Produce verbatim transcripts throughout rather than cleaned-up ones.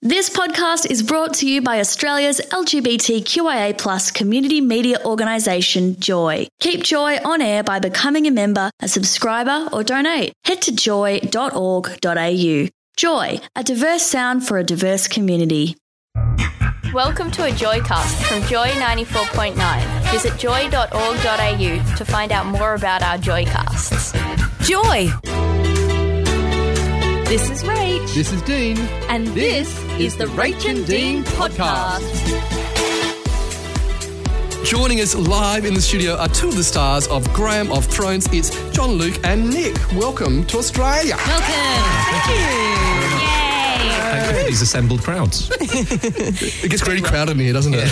This podcast is brought to you by Australia's L G B T Q I A plus community media organisation, Joy. Keep Joy on air by becoming a member, a subscriber or donate. Head to joy dot org dot a u. Joy, a diverse sound for a diverse community. Welcome to a Joycast from Joy ninety-four point nine. Visit joy dot org dot a u to find out more about our Joycasts. Joy! This is Rach. This is Dean. And this, this is the Rach and Dean podcast. Joining us live in the studio are two of the stars of Game of Thrones. It's John Luke and Nick. Welcome to Australia. Welcome. Thank you. Yay. Thank you for these assembled crowds. It gets really crowded in here, doesn't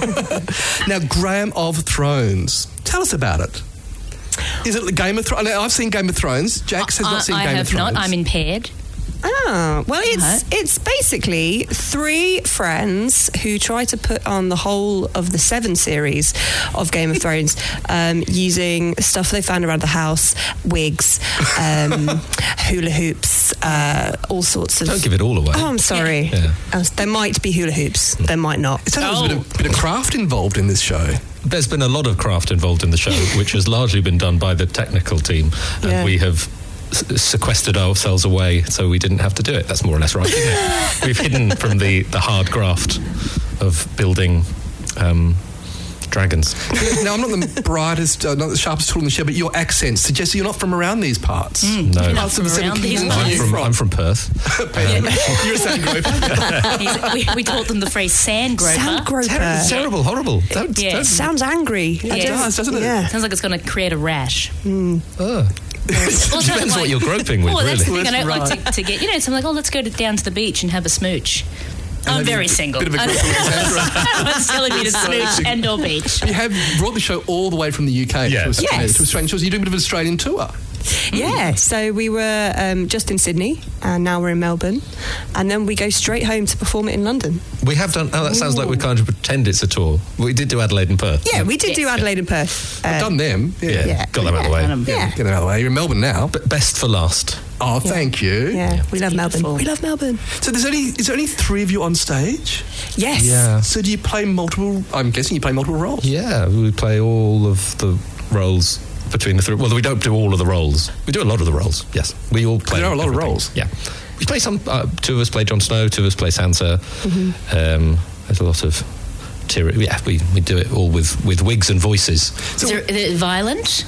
it? Now, Game of Thrones. Tell us about it. Is it Game of Thrones? Now, I've seen Game of Thrones. Jax has I, not seen I Game have of Thrones. not. I'm impaired. Ah, well, it's Uh-huh. it's basically three friends who try to put on the whole of the seven series of Game of Thrones um, using stuff they found around the house, wigs, um, hula hoops, uh, all sorts of... Don't give it all away. Oh, I'm sorry. Yeah. Uh, there might be hula hoops. There might not. It sounds like there's a bit of, bit of craft involved in this show. There's been a lot of craft involved in the show, which has largely been done by the technical team, and Yeah. we have s- sequestered ourselves away so we didn't have to do it. That's more or less right, isn't it? We've hidden from the, the hard graft of building um, dragons. Now, I'm not the brightest, uh, not the sharpest tool in the shed, but your accent suggests you're not from around these parts. Mm, No. you're Oh, not so from the around these seven- I'm parts. from, I'm from Perth. You're a sand groper. He's- we, we taught them the phrase sand groper. Sound groper. Ter- it's terrible, horrible. Don't, Yeah. don't, Sounds angry. Yeah. It does, doesn't it? Yeah. Sounds like it's going to create a rash. uh, Well, depends what you're groping with, Oh, that's the really. thing. I don't That's like to, to get, you know, so I'm like, oh, let's go to, down to the beach and have a smooch. I'm maybe very a single. bit of a I group don't of Sandra. want silly me to smooch and or beach. You have brought the show all the way from the U K Yes. to Australia. Yes. To Australian shores. You're doing a bit of an Australian tour. Yeah, so we were um, just in Sydney, and now we're in Melbourne, and then we go straight home to perform it in London. We have done... Oh, that sounds like we kind of pretend it's a tour. We did do Adelaide and Perth. Yeah, we did Yes. do Adelaide and Perth. Uh, I've done them. Yeah. Yeah, Yeah. got them out of the way. Um, Yeah. Get them out of the way. You're in Melbourne now. But best for last. Oh, thank you. Yeah, we love Beautiful. Melbourne. We love Melbourne. So there's only is there only three of you on stage? Yes. Yeah. So do you play multiple? I'm guessing you play multiple roles. Yeah, we play all of the roles between the three. Well, we don't do all of the roles. We do a lot of the roles. Yes, we all play. There are a lot of different roles. things. Yeah, we play some. Uh, two of us play Jon Snow. Two of us play Sansa. Mm-hmm. Um, there's a lot of. Tyr- yeah, we, we do it all with, with wigs and voices. Is, there, is it violent?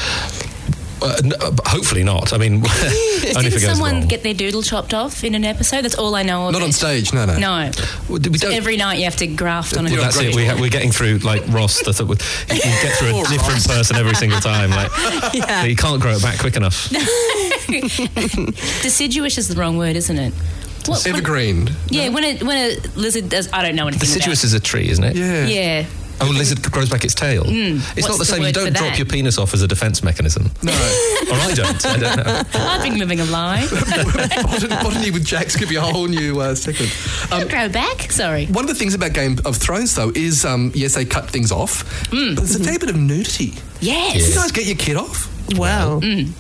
Uh, n- uh, hopefully not. I mean, only if it Didn't goes someone wrong. get their doodle chopped off in an episode? That's all I know of Not it. on stage. No, no. No. We don't. Every night you have to graft on a Well, that's it. We ha- we're getting through like Ross. The th- we get through a different person every single time. Like, Yeah. you can't grow it back quick enough. Deciduous is the wrong word, isn't it? What, when- Evergreen. yeah, when a when a lizard does, I don't know anything Deciduous about. is a tree, isn't it? Yeah. Yeah. Oh, lizard grows back its tail. It's What's not the the same. You word don't for drop that? your penis off as a defence mechanism. No. Or I don't. I don't know. I think living a lie. Botany, botany with Jax could be a whole new uh, segment. Um, Grow back. Sorry. one of the things about Game of Thrones, though, is um, yes, they cut things off, but there's a fair bit of nudity. Yes. Do you guys get your kid off Well,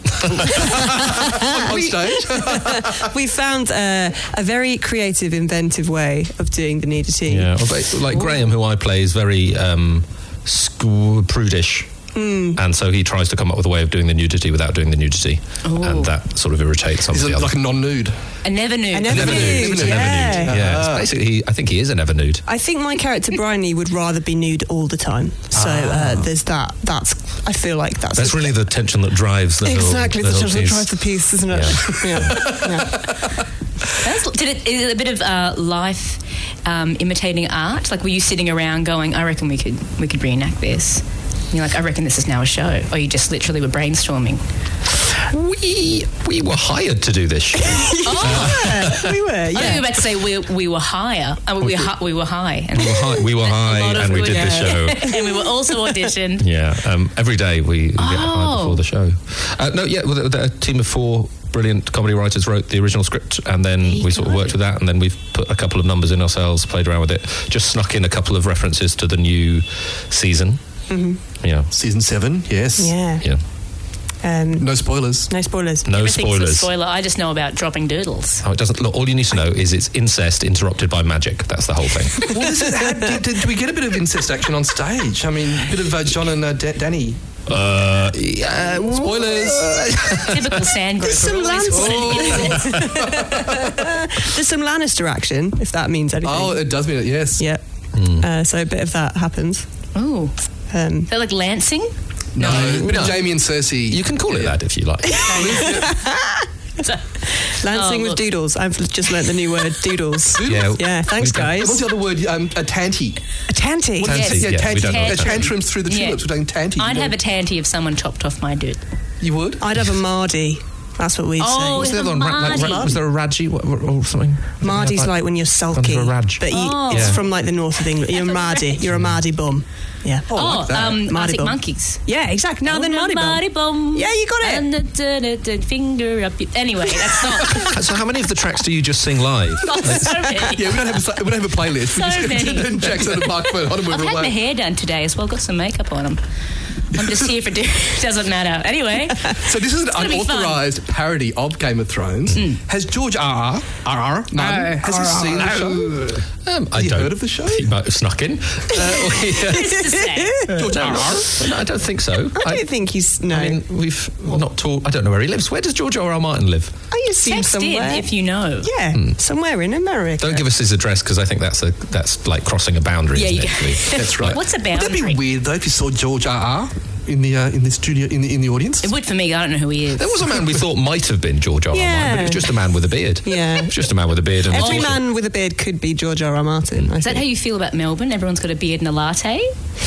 on stage? we found uh, a very creative, inventive way of doing the nudity. Yeah. Well, but, like Graham, who I play, is very um, sc- prudish. And so he tries to come up with a way of doing the nudity without doing the nudity, Ooh. and that sort of irritates some Is of it the like other. a non-nude? I never knew. I never Never knew. nude. Yeah. Never nude. Yeah. It's basically, he, I think he is a never nude. I think my character Bryony would rather be nude all the time. So uh, there's that. That's. I feel like that's. That's really the tension that drives the exactly whole, the the sort whole of piece. drives the piece, isn't it? Yeah. yeah. That's, did it, is it a bit of uh, life um, imitating art? Like, were you sitting around going, "I reckon we could we could reenact this"? And you're like, "I reckon this is now a show," or you just literally were brainstorming? We we were hired to do this show. Oh, we were. I thought you Yeah. were about to say we we were higher. I mean, we hi- we were high, and we were high, we were a high lot of and we good- did this show. and we were also auditioned. Yeah, um, every day we, we get hired Oh. before the show. Uh, no, yeah, well, the, the, a team of four brilliant comedy writers wrote the original script, and then we sort of worked with that, and then we've put a couple of numbers in ourselves, played around with it, just snuck in a couple of references to the new season. Mm-hmm. Yeah, Season seven, yes. Yeah. yeah. Um, No spoilers. no spoilers. No Everything's a spoilers. spoiler. I just know about dropping doodles. Oh, it doesn't look. All you need to know is it's incest interrupted by magic. That's the whole thing. Well, this is, how, did, did we get a bit of incest action on stage? I mean, a bit of uh, John and uh, Da- Danny. Uh, yeah, Spoilers. Typical sand group. Some Always Lance- wanted to There's some Lannister action, if that means anything. Oh, it does mean it, yes. yeah. Uh, so a bit of that happens. get- Ooh. Um, They're like Lancing? No, a bit of No. Jamie and Cersei. you can call it that if you like. Lancing Oh, with look. doodles. I've just learnt the new word, doodles. Yeah. Yeah, thanks, We don't- guys. What's the other word? Um, a tanty. A tanty. Tanty. Yes. Yeah, Yeah, we tanty. don't know Uh, what tantrums through the Yeah. tulips. We're doing tanty. I'd You have know- a tanty if someone chopped off my dude. You would? I'd have a Mardy. That's what we'd Oh, Was say. there, the one, ra- like, ra- Mardi. was there a Raji or, or something? Mardy's Yeah, like when you're sulky. Under a Raj. But you, Oh. it's Yeah. from like the north of England. You're a Mardy. You're a Mardy bum. Yeah. Oh, I Oh, like that. um, Mardi Arctic bum. Monkeys. Yeah, exactly. Now then, Mardy bum. Mardi bum. Yeah, you got it. And the, the, the, the finger up. Your, anyway, that's not. So how many of the tracks do you just sing live? Oh, so many. Yeah, we don't have a, we don't have a playlist. So we just many. Jackson and Mark Fern on and I've we're had my away. hair done today as well. Got some makeup on them. I'm just here for. Do- doesn't matter. Anyway, So this is an gonna be fun. unauthorised parody of Game of Thrones. Has George R. R. R. Martin, has he seen the show? Um, I Has he don't. heard of the show? He might have snuck in. Uh, we, uh, it's to say. George R. R. no, I don't think so. I don't think he's. No. I mean, we've not talked. I don't know where he lives. Where does George R. R. Martin live? I assume Text somewhere. in if you know. Yeah, somewhere in America. Don't give us his address because I think that's a that's like crossing a boundary. Yeah, isn't you it, go- Lee? That's right. What's a Would that boundary? be weird though if you saw George R. R. in the uh, in the studio in the in the audience? It would for me. I don't know who he is. There was a man we thought might have been George R. R. Yeah. Martin, but it was just a man with a beard. Yeah. It was just a man with a beard. And Every a t-shirt. man with a beard could be George R. R. Martin. I Is that think. how you feel about Melbourne? Everyone's got a beard and a latte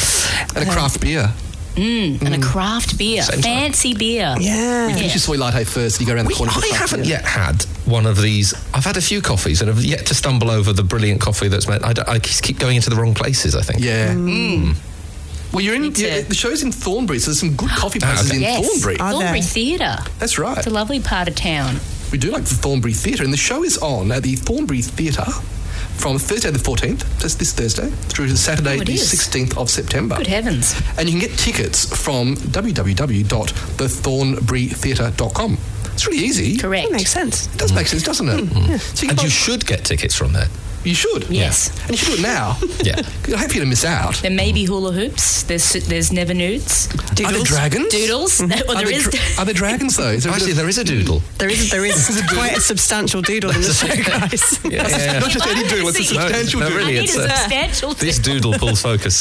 And a craft beer. mm, and a craft beer, Same time. fancy beer. Yeah. Finish your soy latte first and you go around the We, corner. to the I craft haven't beer. yet had one of these. I've had a few coffees and I've yet to stumble over the brilliant coffee that's meant. I, don't- I just keep going into the wrong places, I think. Yeah. Mm. Well, you're in. Me too. Yeah, the show's in Thornbury, so there's some good coffee Ah, places okay. in Yes, Thornbury. Are Thornbury there? Theatre. That's right. It's a lovely part of town. We do like the Thornbury Theatre, and the show is on at the Thornbury Theatre from Thursday the fourteenth, that's this Thursday, through to Saturday Oh, it the is. sixteenth of September. Good heavens. And you can get tickets from w w w dot the thornbury theatre dot com. It's really easy. Correct. That makes sense. It does make sense, doesn't it? So you, can And buy- you should get tickets from there. you should. Yes. And you should do it now. Yeah. I hope you don't miss out. There may be hula hoops. There's there's never nudes. Are there dragons? Doodles. Well, Are there there, is. dra- are there dragons though? Is there a bit Actually, of- there is a doodle. There is there is quite a substantial doodle in the show, guys. Yeah, yeah, yeah. not just any doodle, it's a See. substantial No, no, doodle. really, I need it's a a- substantial. This doodle pulls focus.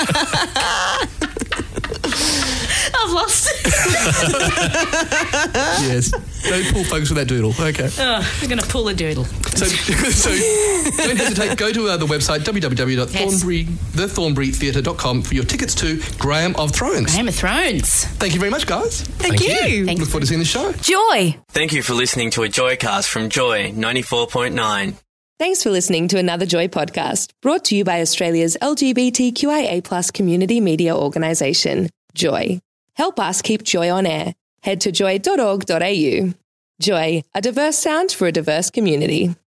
I've lost it. Yes. Don't pull focus with that doodle. Okay. Oh, we're going to pull a doodle. So, so don't hesitate. Go to uh, the website w w w dot thornbury the thornbury theatre dot com for your tickets to Graham of Thrones. Game of Thrones. Thank you very much, guys. Thank, Thank you. you. Thank Look forward to seeing the show. Joy. Thank you for listening to a Joycast from Joy ninety-four point nine. Thanks for listening to another Joy podcast, brought to you by Australia's L G B T Q I A plus community media organisation, Joy. Help us keep Joy on air. Head to joy dot org dot a u. Joy, a diverse sound for a diverse community.